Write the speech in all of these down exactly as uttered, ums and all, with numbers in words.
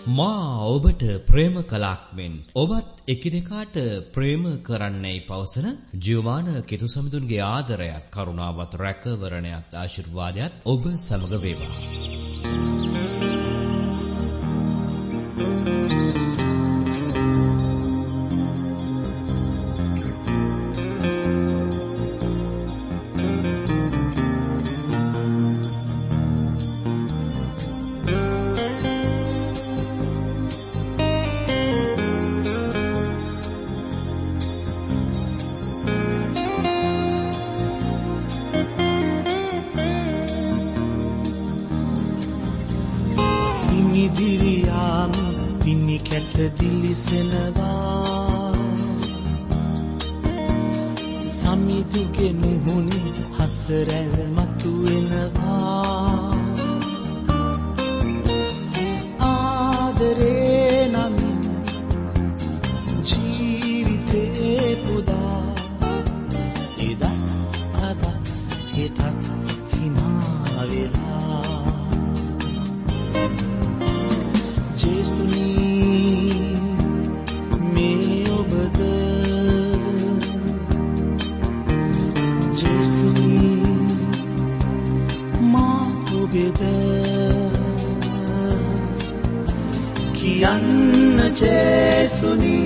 මා ඔබට ප්‍රේම කලාක් මෙන් ඔබත් එකිනෙකාට ප්‍රේම කරන්නයි පවසන ජීවමාන කිතු සමිඳුන්ගේ ආදරයත් කරුණාවත් රැකවරණයත් ආශිර්වාදයත් ඔබ සමග වේවා. සමිදුගේ මුහුණි හසරැල් මතුවෙනවා ආදරේ නමින් ජීවිතේ පුදා ඉදත් අදත් හෙටත් හිනා වෙලා ජේසුනී මේ ඔබද කියන්න ජේසුනි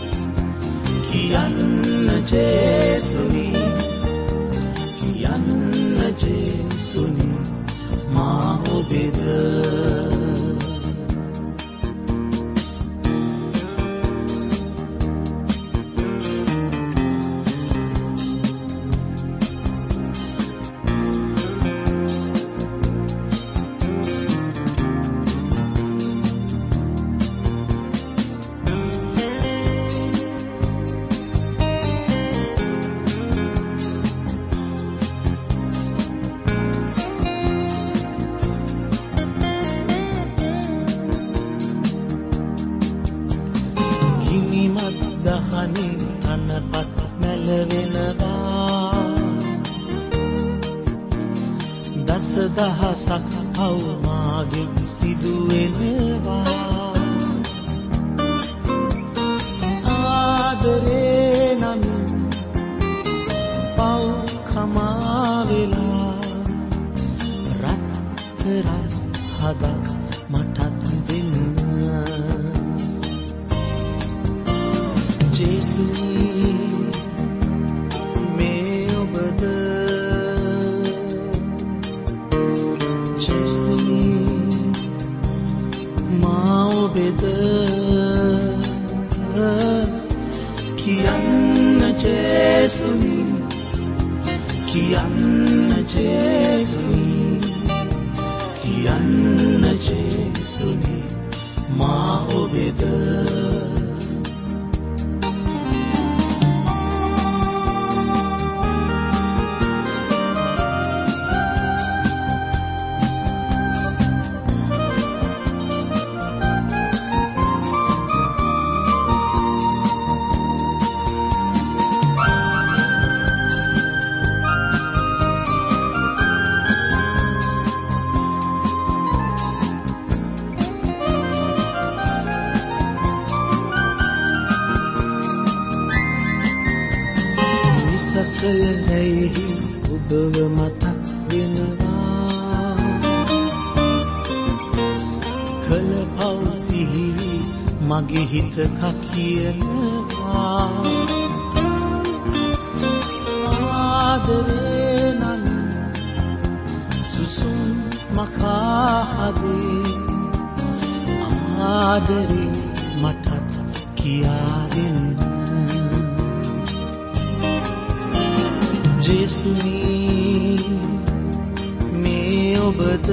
කියන්න ජේසුනි කියන්න ජේසුනි මා ඔබේද දහසක් අවමාගෙන් සිදුවෙනවා ආදරේ නමින් පව් කමාවෙලා රත්තරන් හදක් මටත් දෙන්න ජේසුනී මේ ඔබද කියන්න ජේසුනි කියන්න ජේසුනි කියන්න ජේසුනි මා ඔබේද සසලෙහි ඔබව මතක් වෙනවා කල පව් සිහිවි මගේ හිත කකියනවා ආදරේ නම් සුසුම් මකා හදේ ආදරේ මටත් කියා දෙන්න ජේසුනී මේ ඔබද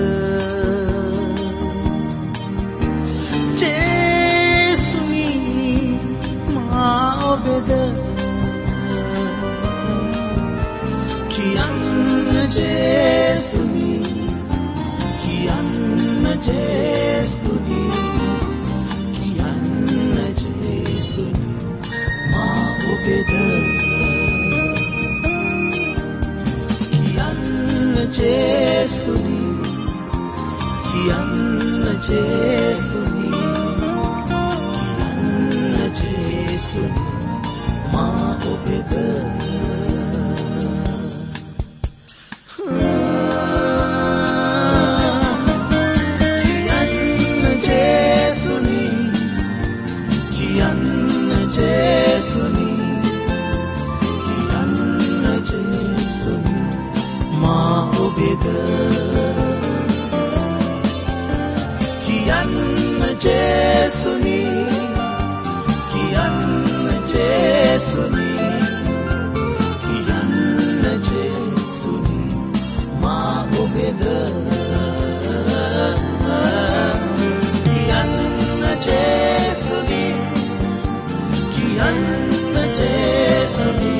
ජේසුනී මා ඔබද කියන්න ජේසුනී කියන්න ජේසුනී කියන්න ජේසුනී මා ඔබද ජේසුනි කියන්න ජේසුනි ජේසුනි කියන්න ජේසුනි කියන්න ජේසුනි මා ඔබේද කියන්න ජේසුනි කියන්න ජේසුනි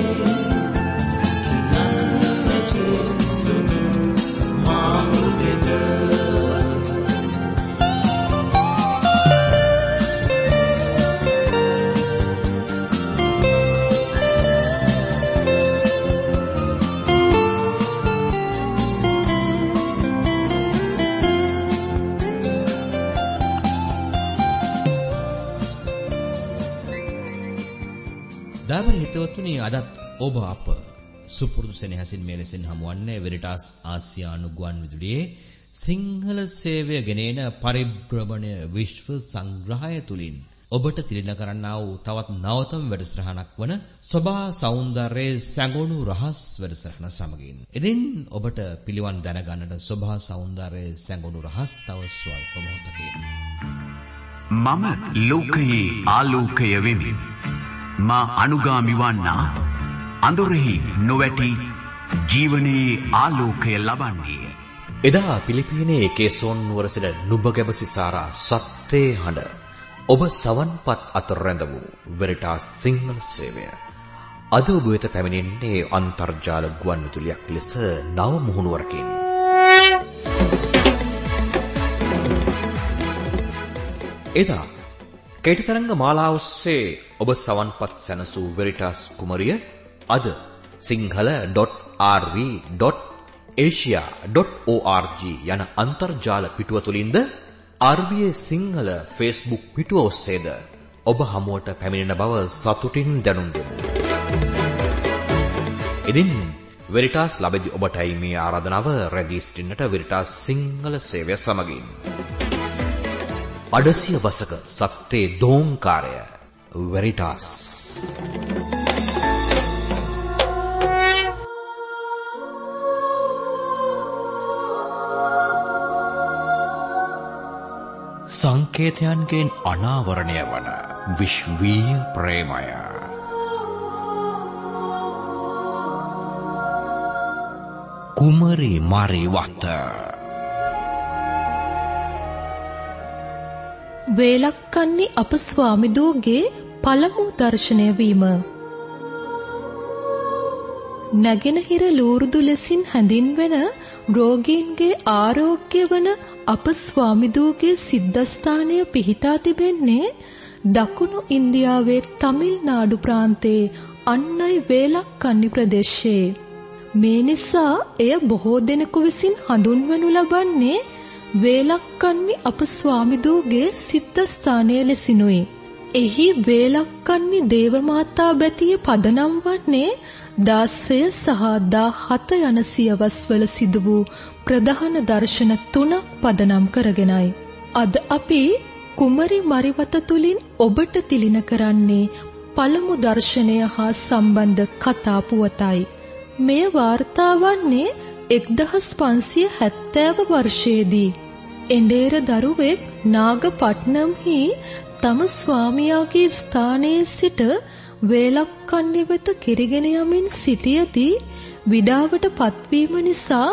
කියන්න ජේසුනි මා ඔබේද දාවර හිතවතුනි අදත් ඔබ අප සුපුරුදු සෙනෙහසින් මෙලෙසින් හමුවන්නේ වෙරිටාස් ආසියානු ගුවන් විදුලියේ සිංහල සේවය ගෙනෙන පරිභ්‍රමණය විශ්ව සංග්‍රහය තුලින් ඔබට තිළින කරන්නා වූ තවත් නවතම වැඩසටහනක් වන සබා සෞන්දර්යයේ සැඟවුණු රහස් වැඩසටහන සමගින් ඉතින් ඔබට පිළිවන් දැනගන්නට සබා සෞන්දර්යයේ සැඟවුණු රහස් තව ස්වල්ප මොහොතකින් මම ලෝකයේ ආලෝකය වෙමි මා අනුගාමි වන්නා අඳුරෙහි නොවැටි ජීවනයේ ආලෝකය ලබන්නේ. එදා පිලිපීනයේ කේසෝන් නුවර සිට නුඹගැබ සිසාරා සත්‍යේ හඬ ඔබ සවන්පත් අතර රැඳ වූ වෙරිටාස් සිංහල සේවය අද ඔබ වෙත පැමිණෙන්නේ අන්තර්ජාල ගුවන් විදුලියක් ලෙස නව මුහුණුවරකින්. එදා කේට තරංග මාලාව ඔස්සේ ඔබ සවන්පත් සැනසූ වෙරිටාස් කුමරිය අද Sinhala dot R V dot Asia dot O R G යන අන්තර්ජාල පිටුව තුලින්ද R B A Sinhala Facebook පිටුව ඔස්සේද ඔබ හමුවට පැමිණෙන බව සතුටින් දැනුම් දෙමු. ඉදින් වෙරිටාස් ලැබෙදි ඔබටයි මේ ආරාධනාව රැඳී සිටින්නට වෙරිටාස් සිංහල සේවය සමගින්. අඩසිය වසක සත්‍යේ දෝංකාරය වෙරිටාස්. සංකේතයන්ගෙන් අනාවරණය වන විශ්වීය ප්‍රේමය. කුමරි මරිවත වේලක්කන්නි අප ස්වාමිදූගේ පළමු දර්ශනය වීම. නැගෙනහිර ලූරුදු ලෙසින් හැඳින්වෙන රෝගීන්ගේ ආරෝග්‍ය වන අප ස්වාමිදූගේ සිද්ධස්ථානය පිහිටා තිබෙන්නේ දකුණු ඉන්දියාවේ තමිල්නාඩු ප්‍රාන්තයේ අන්නයි වේලක්කන්නි ප්‍රදේශයේ. මේ නිසා එය බොහෝ දෙනෙකු විසින් හඳුන්වනු ලබන්නේ වේලක්කන්නි අප ස්වාමිදූගේ සිද්ධස්ථානය ලෙසිනුයි. එහි වේලක්කන්නි දේවමාතා බැතිය පදනම් වන්නේ දාසය සහ දාහත යන සියවස්වල සිදු වූ ප්‍රධාන දර්ශන තුනක් පදනම් කරගෙනයි. අද අපි කුමරි මරිවත තුලින් ඔබට තිළින කරන්නේ පළමු දර්ශනය හා සම්බන්ධ කතා පුවතයි. මෙය වාර්තා වන්නේ එක්දහස් පන්සිය හැත්තෑව වර්ෂයේදී එඬේර දරුවෙක් නාගපට්නම්හි තම ස්වාමියාගේ ස්ථානයේ සිට වේලක්කන්නි වෙත කිරිගෙන යමින් සිටියදී විඩාවට පත්වීම නිසා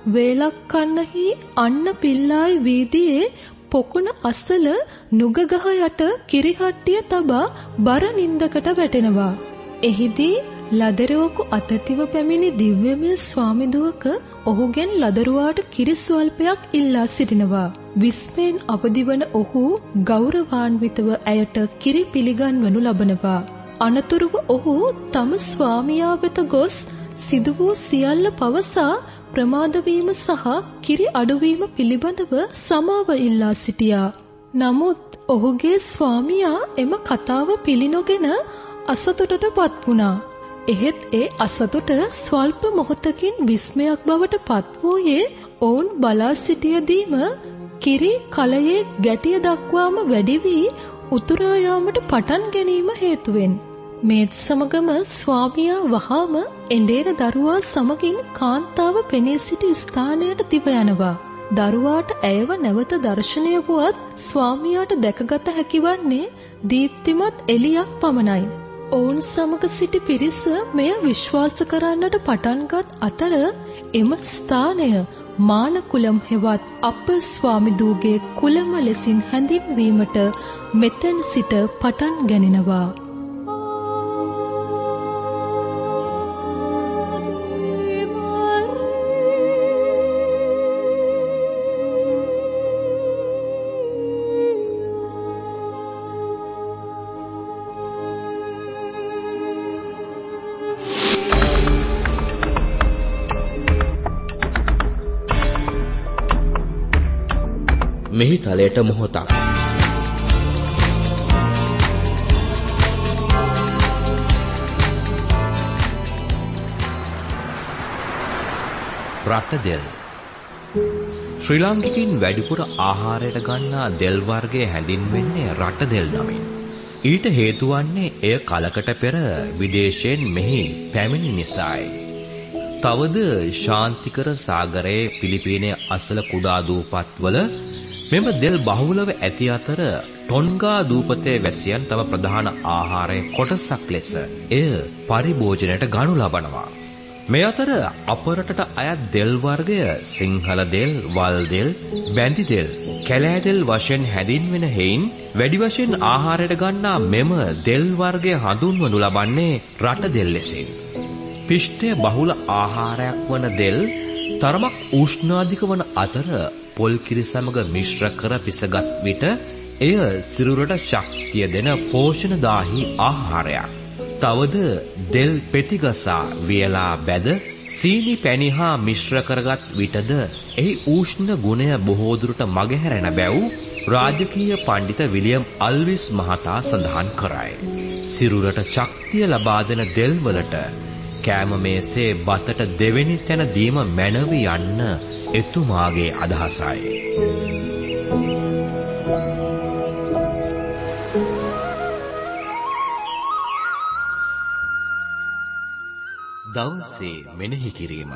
වේලක්කන්නහි අන්න පිල්ලායි වීදියේ පොකුණ අසල නුගගහ යට කිරිහට්ටිය තබා බර නින්දකට වැටෙනවා. එහිදී ලදරුවෙකු අතතිව පැමිණි දිව්‍යමය ස්වාමිදුවක ඔහුගෙන් ලදරුවාට කිරි ස්වල්පයක් ඉල්ලා සිටිනවා. විස්මයෙන් අවදිවන ඔහු ගෞරවාන්විතව ඇයට කිරි පිළිගන්වනු ලබනවා. අනතුරුව ඔහු තම ස්වාමියා වෙත ගොස් සිදු වූ සියල්ල පවසා ප්‍රමාද වීම සහ කිරි අඩුවීම පිළිබඳව සමාව ඉල්ලා සිටියා. නමුත් ඔහුගේ ස්වාමියා එම කතාව පිළිනොගෙන අසතුටටපත් වුණා. එහෙත් ඒ අසතුට ස්වල්ප මොහොතකින් විස්මයක් බවට පත් වූයේ ඔවුන් බලා සිටියදීම කිරි කලයේ ගැටිය දක්වාම වැඩි වී උතුරා යාමට පටන් ගැනීම හේතුවෙන්. මේත් සමගම ස්වාමියා වහාම එඬේර දරුවා සමගින් කාන්තාව පෙනී සිටි ස්ථානයට දිව යනවා. දරුවාට ඇයව නැවත දර්ශනය වුවත් ස්වාමියාට දැකගත හැකිවන්නේ දීප්තිමත් එළියක් පමණයි. ඔවුන් සමග සිටි පිරිස මෙය විශ්වාස කරන්නට පටන්ගත් අතර එම ස්ථානය මානකුලම් හෙවත් අප ස්වාමිදූගේ කුලම ලෙසින් හැඳින්වීමට මෙතෙන් සිට පටන් ගැනෙනවා. මෙහි තලයට මොහොතක් රටදෙල් ශ්‍රී ලාංකිකයින් වැඩිපුර ආහාරයට ගන්නා දෙල් වර්ගය හැඳින්වෙන්නේ රටදෙල් නමින්. ඊට හේතු වන්නේ එය කලකට පෙර විදේශයෙන් මෙහි පැමිණි නිසායි. තවද ශාන්තිකර සාගරයේ පිලිපීනයේ අසල කුඩා දූපත්වල මෙම දෙල් බහුලව ඇති අතර ටොන්ගා දූපතේ වැසියන් තම ප්‍රධාන ආහාරයේ කොටසක් ලෙස එය පරිභෝජනයට ගනු ලබනවා. මේ අතර අපරටට අයත් දෙල් වර්ගය සිංහල දෙල්, වල් දෙල්, බැඳි දෙල්, කැලෑ දෙල් වශයෙන් හැඳින්වෙන හේයින් වැඩි වශයෙන් ආහාරයට ගන්නා මෙම දෙල් වර්ගය හඳුන්වනු ලබන්නේ රට දෙල් ලෙසින්. පිෂ්ඨය බහුල ආහාරයක් වන දෙල් තරමක් උෂ්ණාධික වන අතර පොල් කිරි සමග මිශ්‍ර කර පිසගත් විට එය සිරුරට ශක්තිය දෙන පෝෂණදාහි ආහාරයක්. තවද දෙල් පෙතිගසා වියලා බැද සීනි පැණි හා මිශ්‍ර කරගත් විටද එහි උෂ්ණ ගුණය බොහෝ දුරට මගහැරෙන බැව් රාජකීය පඬිත විලියම් අල්විස් මහතා සඳහන් කරයි. සිරුරට ශක්තිය ලබා දෙන දෙල් වලට කෑම මේසේ බතට දෙවෙනි තැන දීම මැනවි යන්න එතුමාගේ අදහසයි. දවසේ මෙනෙහි කිරීම.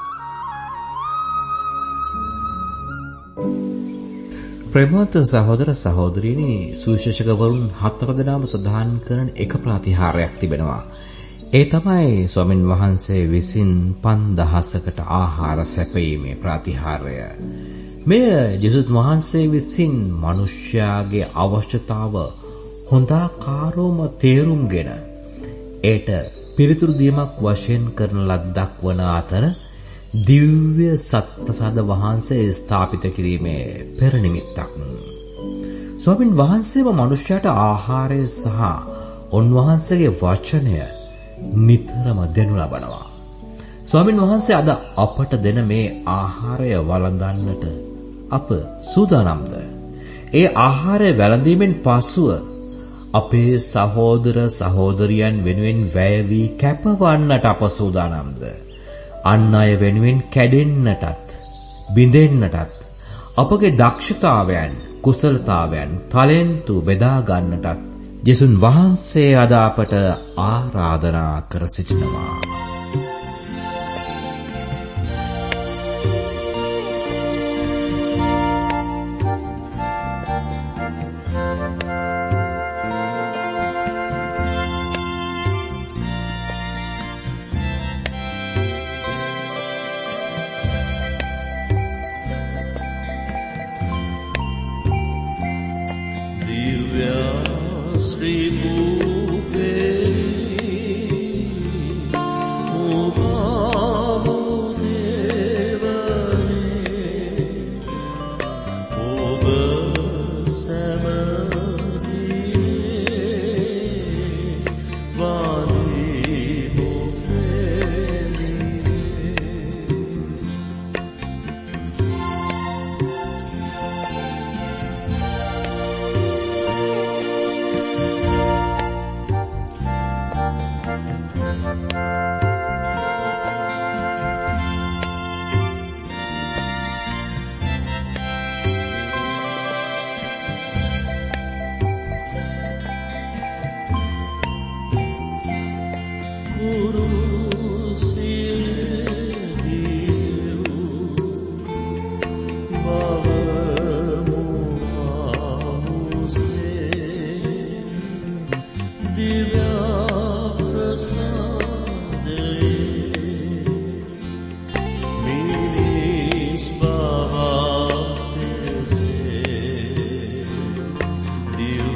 ප්‍රේමවත් සහෝදර සහෝදරියනි, සුවිශේෂකවරුන් හතර දෙනාම සදාන් කරන එක ප්‍රතිහාරයක් තිබෙනවා. ඒ තමයි ස්වාමින් වහන්සේ විසින් පන්දහසකට ආහාර සැපයීමේ ප්‍රතිහාරය. මෙය ජේසුස් වහන්සේ විසින් මිනිස්යාගේ අවශ්‍යතාව හොඳාකාරවම තේරුම්ගෙන ඒට පිරිතුරු දීමක් වශයෙන් කරන ලද්දක් වන අතර දිව්‍ය සත්ප්‍රසාද වහන්සේ ස්ථාපිත කිරීමේ පෙර නිමිත්තක්. ස්වාමින් වහන්සේම මිනිස්යාට ආහාරය සහ උන්වහන්සේගේ වචනය නිතරම දෙනු ලබනවා. ස්වාමින් වහන්සේ අද අපට දෙන මේ ආහාරය වළඳන්නට අප සූදානම්ද? ඒ ආහාරය වැළඳීමෙන් පසුව අපේ සහෝදර සහෝදරියන් වෙනුවෙන් වැය වී කැපවන්නට අප සූදානම්ද? අන් අය වෙනුවෙන් කැඩෙන්නටත් බිඳෙන්නටත් අපගේ දක්ෂතාවයන්, කුසලතාවයන්, ටැලන්තු බෙදා ගන්නටත් ජේසුස් වහන්සේ අද අපට ආරාධනා කර සිටිනවා.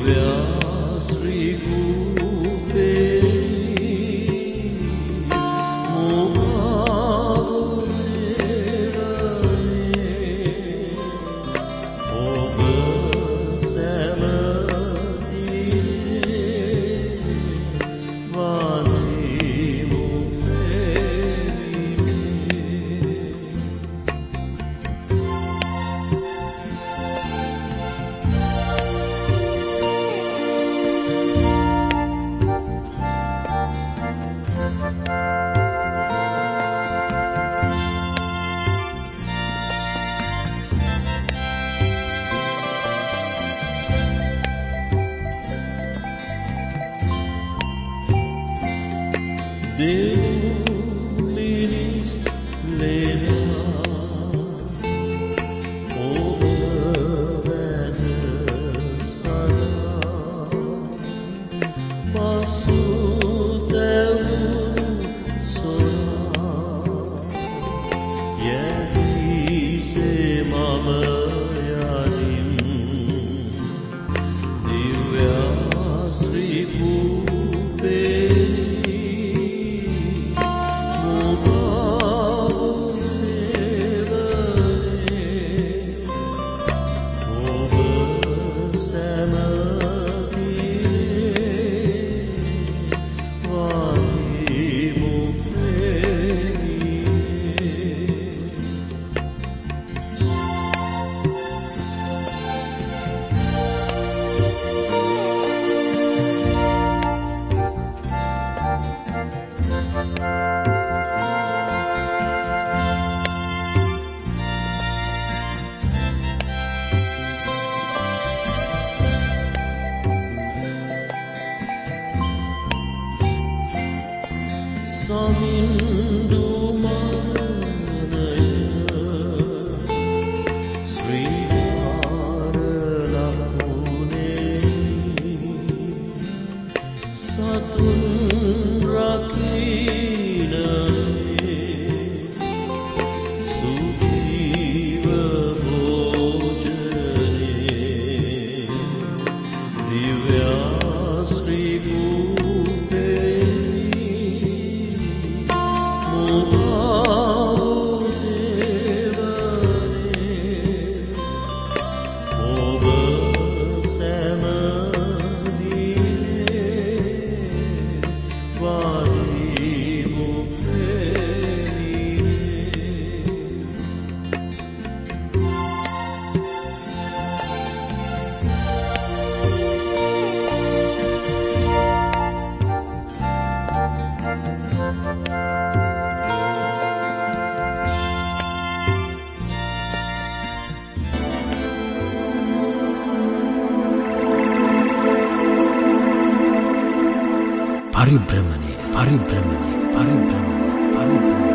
පරිභ්‍රමණය පරිභ්‍රමණය පරිභ්‍රමණය පරිභ්‍රමණය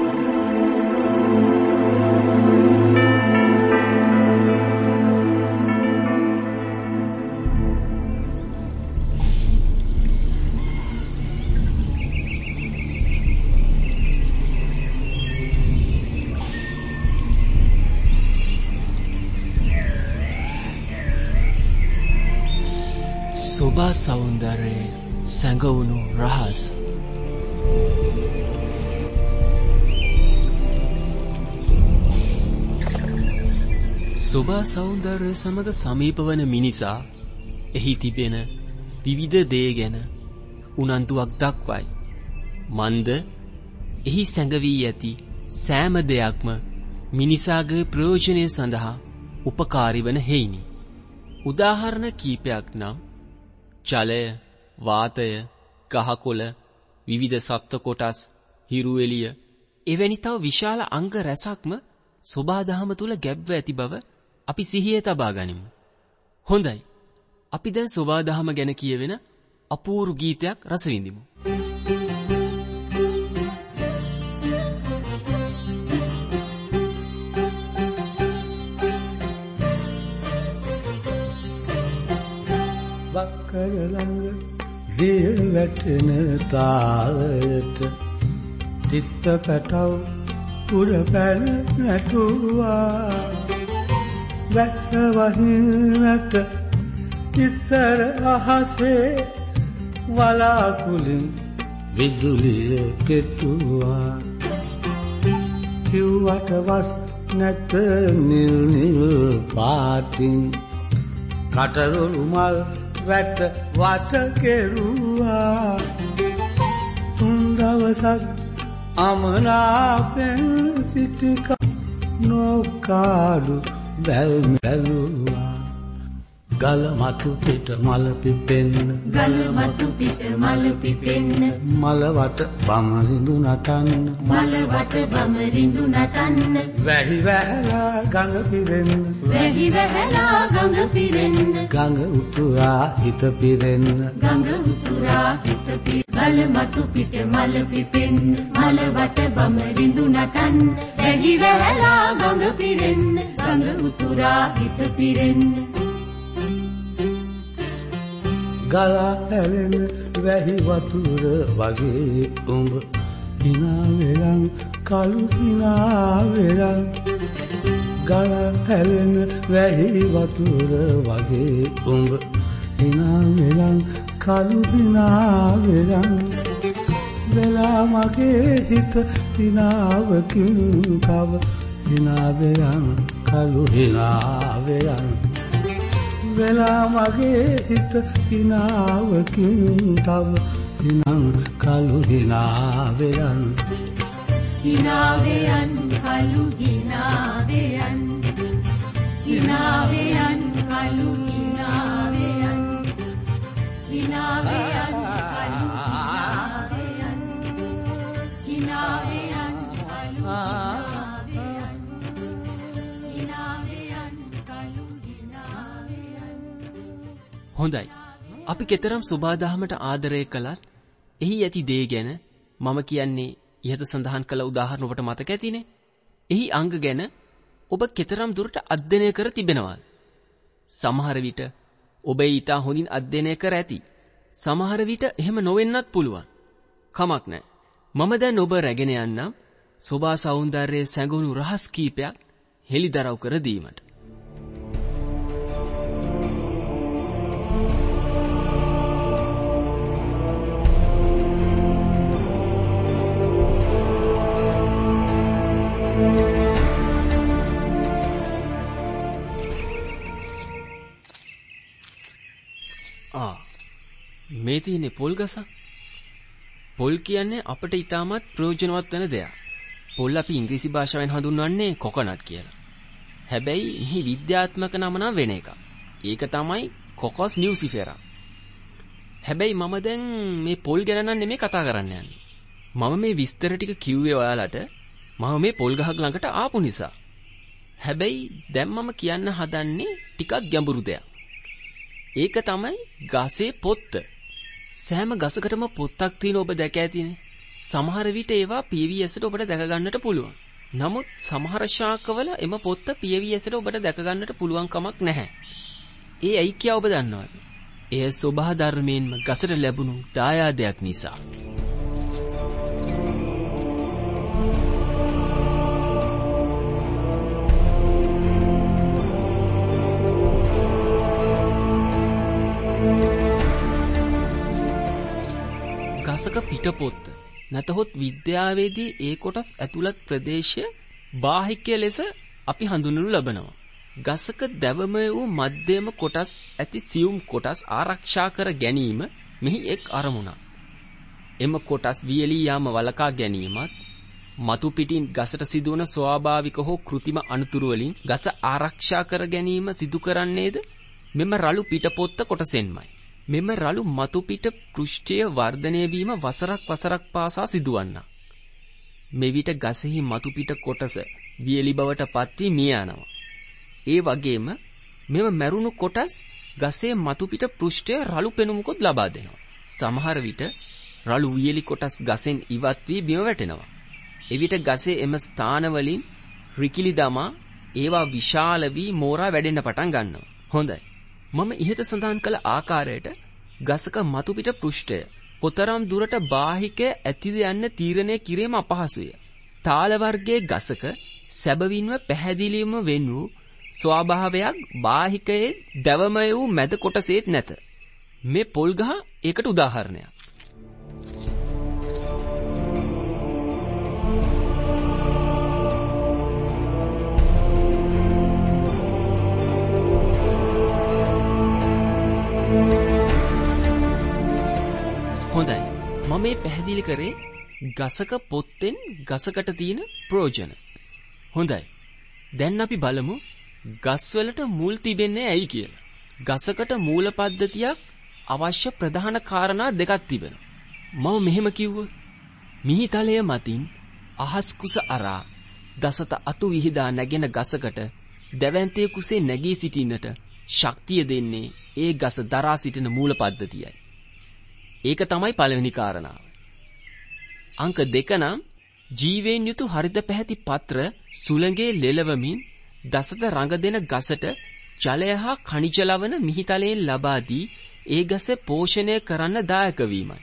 සෝභා සෞන්දර්යයේ සැඟවුණු රහස් සෝභා සෞන්දර්යය සමග සමීප වන මිනිසා එහි තිබෙන විවිධ දේ ගැන උනන්දුවක් දක්වයි. මන්ද එහි සැඟවී ඇති සෑම දෙයක්ම මිනිසාගේ ප්‍රයෝජනය සඳහා උපකාරී වන හේයිනි. උදාහරණ කීපයක් නම් ජලය, වාතය, ගහකොළ, විවිධ සත්ත්ව කොටස්, හිරු එළිය, එවැනි තව විශාල අංග රැසක්ම සෝභාදහම තුල ගැබ්ව ඇති බව අපි සිහියේ තබා ගනිමු. හොඳයි. අපි දැන් සෝභාදහම ගැන කියවෙන අපූර්ව ගීතයක් රස විඳිමු. වක්කර ළඟ දිය වැටෙන තාලයට තිත්ත පැටව උඩ පැන නැටුවා. වැස්ස වහිනට ඉස්සර අහසේ වලාකුලින් විදුලිය කෙටුවා කිව්වට වස් නැත නිල් නිල් පාටින් කටරොළු මල් වැට වට කෙරුවා තුන් දවසක් අමනාපෙන් සිටික නොකාඩු බැල්මැලුවා ගල මතු පිට මල පිපෙන්න ගල මතු පිට මල පිපෙන්න මල වට බමරිඳු නටන්න මල වට බමරිඳු නටන්න වැහි වැහලා ගඟ පිරෙන්න වැහි වැහලා ගඟ පිරෙන්න ගඟ උතුරා හිත පිරෙන්න ගඟ උතුරා හිත පිරෙන්න ගල මතු පිට මල පිපෙන්න මල වට බමරිඳු නටන්න වැහි වැහලා ගඟ පිරෙන්න ගඟ උතුරා හිත පිරෙන්න ගලා හැලෙන වැහි වතුර වගේ උඹ හිනා වෙලන් කළු හිනා වෙලන් ගලා හැලෙන වැහි වතුර වගේ උඹ හිනා වෙලන් කළු හිනා වෙලන් වෙලා මගේ හිත හිනාවකින් කව හිනා වෙලන් කළු හිනා වෙලන් වෙලා මගේ හිත හිනාවකින් තව හිනං කළු හිනාවෙයන් හිනාවෙයන් කළු හිනාවෙයන් හිනාවෙයන් කළු හිනාවෙයන් හිනාවෙයන් කළු හිනාවෙයන් හිනාවෙයන් කළු හොඳයි. අපි කෙතරම් සුබාදහමට ආදරය කළත් එහි ඇති දේ ගැන මම කියන්නේ ඉහත සඳහන් කළ උදාහරණ ඔබට මතක ඇතිනේ. එහි අංග ගැන ඔබ කෙතරම් දුරට අධ්‍යයනය කර තිබෙනවද? සමහර විට ඔබ ඊට හොඳින් අධ්‍යයනය කර ඇති. සමහර විට එහෙම නොවෙන්නත් පුළුවන්. කමක් නැහැ. මම දැන් ඔබ රැගෙන යන්නම් සෝභා සෞන්දර්යයේ සැඟවුණු රහස් කීපයක් හෙළිදරව් කර දීමට. මේ තියෙන්නේ පොල් ගස. පොල් කියන්නේ අපට ඉතාමත් ප්‍රයෝජනවත් වෙන දෙයක්. පොල් අපි ඉංග්‍රීසි භාෂාවෙන් හඳුන්වන්නේ කොකනට් කියලා. හැබැයි මෙහි විද්‍යාත්මක නම නම් වෙන එකක්. ඒක තමයි කොකස් නිව්සිෆෙරා. හැබැයි මම දැන් මේ පොල් ගැන නම් නෙමෙයි කතා කරන්න යන්නේ. මම මේ විස්තර ටික කිව්වේ ඔයාලට මම මේ පොල් ගහක් ළඟට ආපු නිසා. හැබැයි දැන් මම කියන්න හදන්නේ ටිකක් ගැඹුරු දෙයක්. ඒක තමයි ගසේ පොත්ත. සෑම ගසකටම පොත්තක් තියෙන ඔබ දැක ඇතිනේ. සමහර විට ඒවා පීවී ඇසට ඔබට දැක ගන්නට පුළුවන්. නමුත් සමහර ශාකවල එම පොත්ත පීවී ඇසට ඔබට දැක ගන්නට පුළුවන් කමක් නැහැ. ඒ ඇයි කියා ඔබ දන්නවද? එය සෝභා ධර්මයෙන්ම ගසට ලැබුණු දායාදයක් නිසා. ගසක පිටපොත්ත නැතහොත් විද්‍යාවේදී ඒ කොටස් ඇතුළත් ප්‍රදේශය බාහික්‍ය ලෙස අපි හඳුන්වනු ලබනවා. ගසක දැවම වූ මධ්‍යම කොටස් ඇති සියුම් කොටස් ආරක්ෂා කර ගැනීම මෙහි එක් අරමුණක්. එම කොටස් වියලී යාම වළකා ගැනීමත් මතු පිටින් ගසට සිදුවන ස්වාභාවික හෝ කෘතිම අනතුරු වලින් ගස ආරක්ෂා කර ගැනීම සිදු කරන්නේද මෙම රළු පිටපොත්ත කොටසෙන්මයි. මෙම රළු මතු පිට පෘෂ්ඨය වර්ධනය වීම වසරක් වසරක් පාසා සිදුවන්නා. මෙවිට ගසෙහි මතු පිට කොටස වියලි බවට පත් වී මිය යනවා. ඒ වගේම මෙම මැරුණු කොටස් ගසේ මතු පිට පෘෂ්ඨය රළු පෙනුමකුත් ලබා දෙනවා. සමහර විට රළු වියලි කොටස් ගසෙන් ඉවත් වී බිම වැටෙනවා. එවිට ගසේ එම ස්ථාන වලින් රිකිලි දමා ඒවා විශාල වී මෝරා වැඩෙන්න පටන් ගන්නවා. හොඳයි. මම ඉහත සඳහන් කළ ආකාරයට ගසක මතු පිට පෘෂ්ඨය කොතරම් දුරට බාහිකය ඇතිද යන්න තීරණය කිරීම අපහසුය. තාල වර්ගයේ ගසක සැබවින්ම පැහැදිලිවම වෙන් වූ ස්වභාවයක් බාහිකයේ දවමය වූ මැද කොටසේත් නැත. මේ පොල් ගහ ඒකට උදාහරණයක්. හොඳයි. මම මේ පැහැදිලි කරේ ගසක පොත්තෙන් ගසකට තියෙන ප්‍රයෝජන. හොඳයි. දැන් අපි බලමු ගස්වලට මුල් තිබෙන්නේ ඇයි කියලා. ගසකට මූල පද්ධතියක් අවශ්‍ය ප්‍රධාන කාරණා දෙකක් තිබෙනවා. මම මෙහෙම කිව්වොත් මිහිතලය මතින් අහස් කුස අරා දසත අතු විහිදා නැගෙන ගසකට දැවැන්තයේ කුසේ නැගී සිටින්නට ශක්තිය දෙන්නේ ඒ ගස දරා සිටින මූල පද්ධතියයි. ඒක තමයි පළවෙනි කාරණාව. අංක දෙක නම් ජීවයෙන් යුතු හරිත පැහැති පත්‍ර සුළඟේ ලෙලවමින් දසත රඟ දෙන ගසට ජලය හා ඛනිජ ලවණ මිහිතලයෙන් ලබා දී ඒ ගස පෝෂණය කරන්න දායක වීමයි.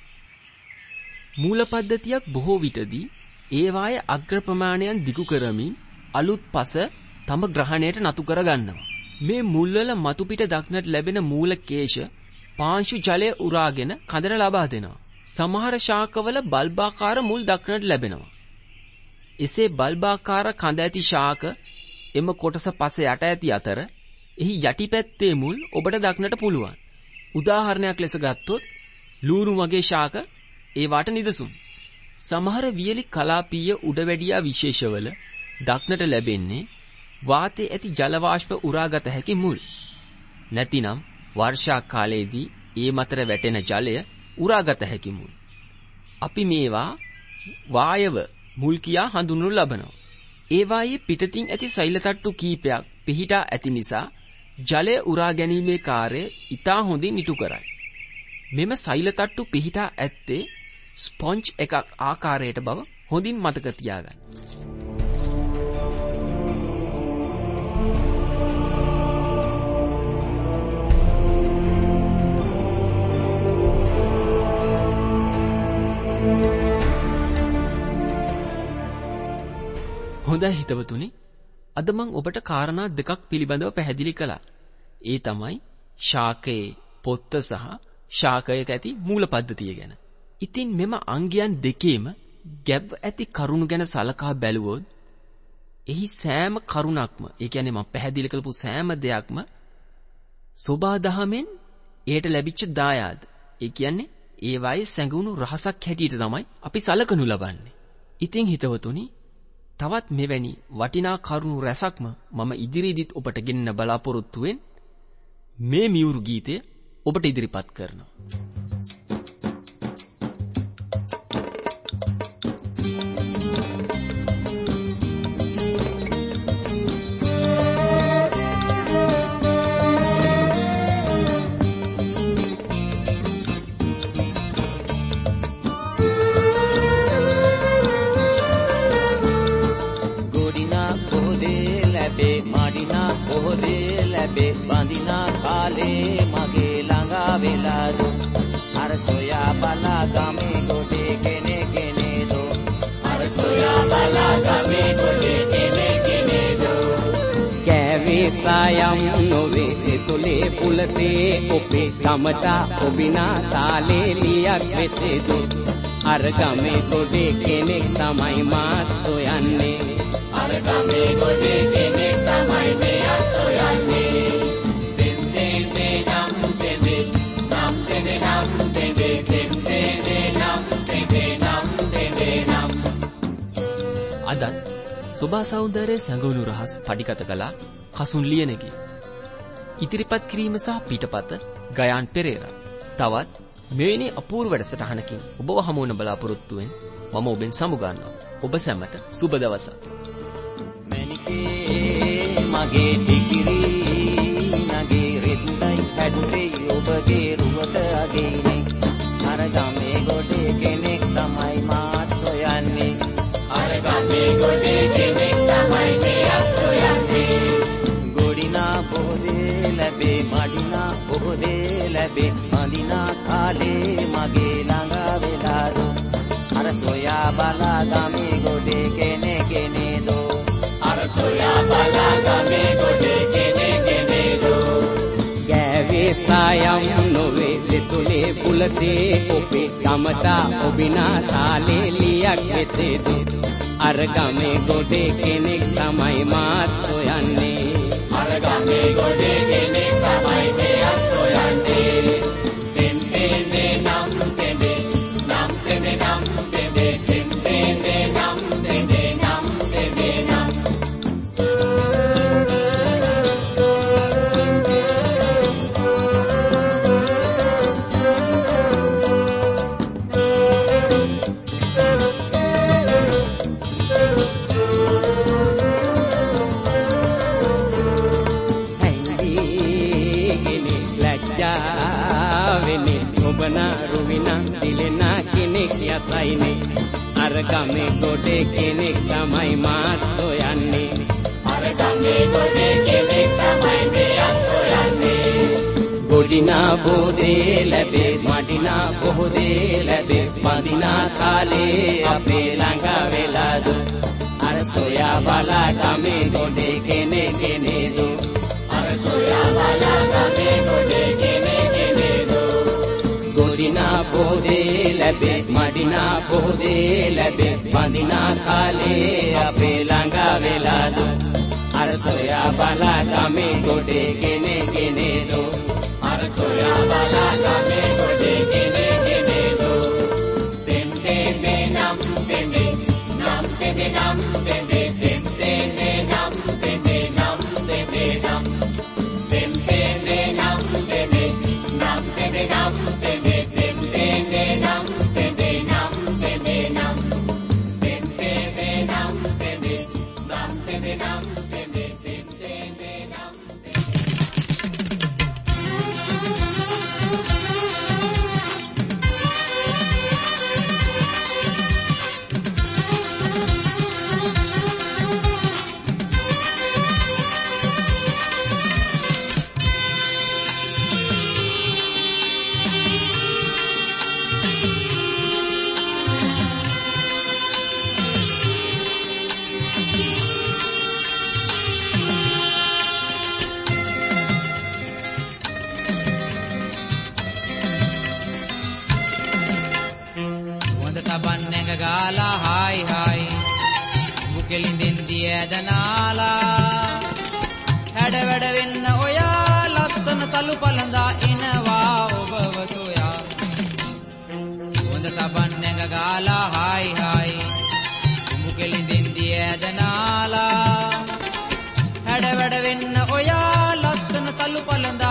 මූල පද්ධතියක් බොහෝ විටදී ඒ වායේ අග්‍ර ප්‍රමාණයන් දිගු කරමින් අලුත් පස තම ග්‍රහණයට නතු කර ගන්නවා. මේ මුල්වල මතු පිට දක්නට ලැබෙන මූල කේශ පාංශු ජලය උරාගෙන කඳට ලබා දෙනවා. සමහර ශාකවල බල්බාකාර මුල් දක්නට ලැබෙනවා. එසේ බල්බාකාර කඳ ඇති ශාක එම කොටස පස යට ඇති අතර එහි යටිපැත්තේ මුල් ඔබට දක්නට පුළුවන්. උදාහරණයක් ලෙස ගත්තොත් ලූණු වගේ ශාක ඒවාට නිදසුන්. සමහර වියලි කලාපීය උඩවැඩියා විශේෂවල දක්නට ලැබෙන්නේ වාතයේ ඇති ජල වාෂ්ප උරාගත හැකි මුල්. නැතිනම් වර්ෂා කාලයේදී ඒ මතර වැටෙන ජලය උරාගත හැකි මුල්. අපි මේවා වායව මුල් කියා හඳුන්වනු ලබනවා. ඒ වායේ පිටතින් ඇති සෛල තට්ටු කීපයක් පිහිටා ඇති නිසා ජලය උරා ගැනීමේ කාර්යය ඉතා හොඳින් ඉටු කරයි. මෙම සෛල තට්ටු පිහිටා ඇත්තේ ස්පොන්ජ් එකක් ආකාරයට බව හොඳින් මතක තියාගන්න. හොඳයි හිතවතුනි, අද මම ඔබට කාරණා දෙකක් පිළිබඳව පැහැදිලි කළා. ඒ තමයි ශාකයේ පොත්ත සහ ශාකයක ඇති මූල පද්ධතිය ගැන. ඉතින් මෙම අංගයන් දෙකේම ගැබ් ඇති කරුණු ගැන සලකා බැලුවොත් එහි සෑම කරුණක්ම, ඒ කියන්නේ මම පැහැදිලි කරපු සෑම දෙයක්ම සෝබා දහමෙන් එයට ලැබිච්ච දායාද. ඒ කියන්නේ ඒ වායේ සැඟවුණු රහසක් හැටියට තමයි අපි සලකනු ලබන්නේ. ඉතින් හිතවතුනි, තවත් මෙවැනි වටිනා කරුණු රැසක්ම මම ඉදිරියේදීත් ඔබට ගෙන්න බලාපොරොත්තු වෙන මේ මියුරු ගීතය ඔබට ඉදිරිපත් කරනවා. බඳිනා කාලේ මගේ ළඟා වෙලාද අර සොයා බලා ගමේ ගොඩේ කෙනේ කෙනේදෝ අර සොයා බලා ගමේ ගොඩේ කෙනේ කෙනේදෝ කෑවේ සායම් නොවේ එතුලේ පුලතේ ඔපේ ගමට ඔබිනා තාලේ ලියක් වෙසේදෝ අර ගමේ ගොඩේ කෙනෙක් තමයි මාත් සොයන්නේ අර ගමේ ගොඩේ කෙනෙක් තමයි මෙයත් සොයන්නේ අදත් සෝබා සෞන්දර්ය සංගුණු රහස් පටිගත කළා කසුන් ලියනගේ. ඉදිරිපත් කිරීම සහ පිටපත ගයාන් පෙරේරා. තවත් මෙවැනි අපූර්ව වැඩසටහනකින් ඔබව හමු වන බලාපොරොත්තු වෙන මම ඔබෙන් සමුගන්නවා. ඔබ සැමට සුබ දවසක්. මගේ ටිකිරි නගේ රෙද්දයි හැඩුවේ ඔබගේ රුවට අගේනේ අර ගමේ ගොඩේ කෙනෙක් තමයි මාත් සොයන්නේ අර ගමේ ගොඩේ කෙනෙක් තමයි මෙයත් සොයන්නේ ගොඩිනා බොහෝදේ ලැබේ මඩිනා බොහෝදේ ලැබේ මදිනා කාලේ මගේ ළඟා වෙලාදෝ අර සොයා බලා ගමේ ගොඩේ කෙනෙක් කෙනේදෝ අර සොයා බලා ගමේ ගොඩේ උලතේ ඔපේ ගමතා ඔබිනා තාලේ ලියක් එසේදු අර ගමේ ගොඩේ කෙනෙක් තමයි මාත් සොයන්නේ අර ගමේ ගොඩේ කෙනෙක් තමයි මෙයත් සොයන්නේ තෙම්පේ නම් තෙමේ නම් තෙමේ නම් තෙමේ තෙම්පේ නම් තෙමේ නම් තෙමේ නම් යසයිනේ අර ගමේ ගොඩේ කෙනෙක් තමයි මාත් සොයන්නේ අර ගමේ ගොඩේ කෙනෙක් තමයි මෙයත් සොයන්නේ ගොඩිනා බෝදේ ලැබේ මඩිනා බෝදේ ලැබේ මදිනා කාලේ අපේ ළඟ වෙලාද අර සොයා බලා ගමේ ගොඩේ කෙනෙක් කෙනේද අර සොයා බලා ගමේ ගොඩේ කෙනෙක් කෙනේද ගොඩිනා බෝදේ ලැබේ මඩිනා බෝදේ ලැබේ වඳිනා කාලේ අපේ ළඟ වෙලාද අර සොයා බලා ගමේ ගොඩේ කෙනේ කෙනේද අර සොයා බලා ගමේ ගොඩේ කෙනේ කෙනේද තෙම්තේ මේ නම් තෙමේ නම් තෙමේ නම් තෙමේ තෙම්තේ මේ නම් තෙමේ නම් තෙමේ නම් තෙම්තේ මේ නම් තෙමේ නම් තෙමේ නම් තෙමේ Palanda